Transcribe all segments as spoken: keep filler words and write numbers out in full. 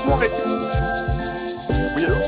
complètement arrêté. Oui, allô?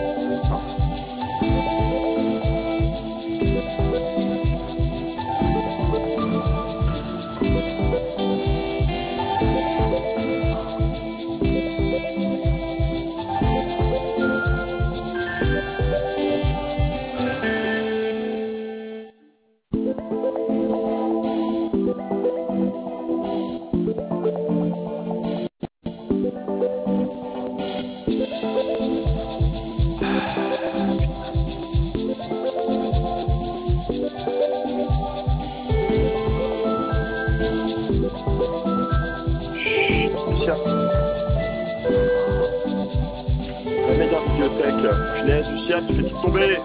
Tiens, la mec dans la bibliothèque. Punaise, Lucia, tu fais tout tomber.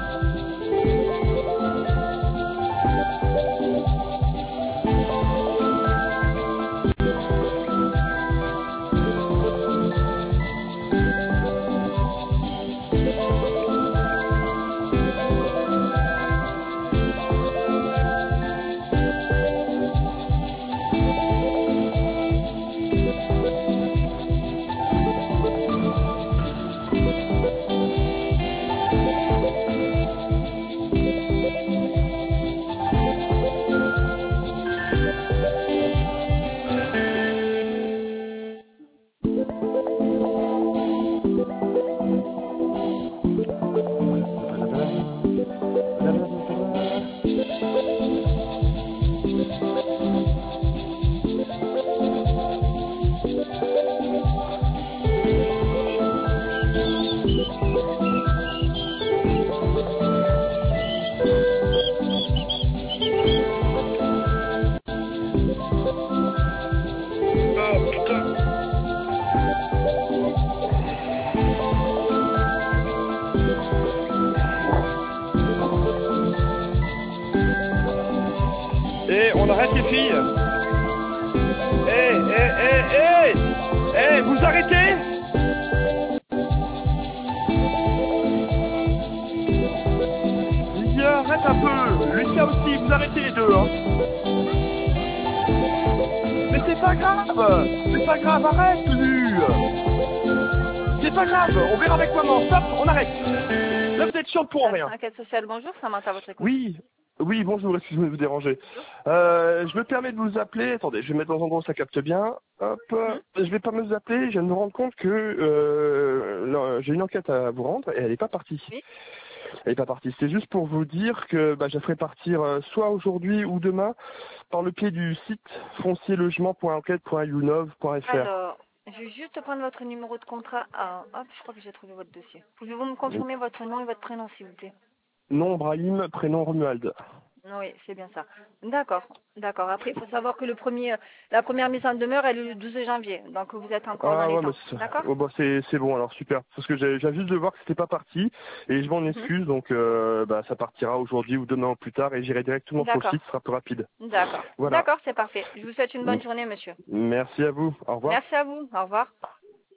Eh, on arrête les filles. Eh, eh, eh, eh Eh, vous arrêtez? Lydia, arrête un peu. Lucia aussi, vous arrêtez les deux, hein. Mais c'est pas grave. C'est pas grave, arrête, nu. C'est pas grave, on verra avec maman. Stop, on arrête. Là, vous êtes chiante pour rien. Enquête sociale, bonjour, Samantha, votre écoute. Oui. Oui, bonjour, excusez-moi de vous déranger. Euh, je me permets de vous appeler. Attendez, je vais mettre dans un endroit où ça capte bien. Hop. Je vais pas me vous appeler. Je viens de me rendre compte que euh, j'ai une enquête à vous rendre et elle n'est pas partie. Oui. Elle n'est pas partie. C'est juste pour vous dire que bah, je la ferai partir euh, soit aujourd'hui ou demain par le pied du site foncierlogement point enquête point younov point fr. Alors, je vais juste prendre votre numéro de contrat. Ah, hop, je crois que j'ai trouvé votre dossier. Pouvez-vous me confirmer votre nom et votre prénom, s'il vous plaît? Nom Brahim, prénom Romuald. Oui, c'est bien ça. D'accord, d'accord. Après, il faut savoir que le premier, la première mise en demeure, elle est le douze janvier. Donc, vous êtes encore Ah dans les ouais, temps. mais c'est D'accord. oh, bah, c'est c'est bon alors, super. Parce que j'ai j'ai juste de voir que c'était pas parti et je m'en excuse, donc euh, bah, ça partira aujourd'hui ou demain ou plus tard et j'irai directement sur le D'accord. site, ce sera plus rapide. D'accord. Voilà. D'accord, c'est parfait. Je vous souhaite une bonne journée, monsieur. Merci à vous. Au revoir. Merci à vous. Au revoir.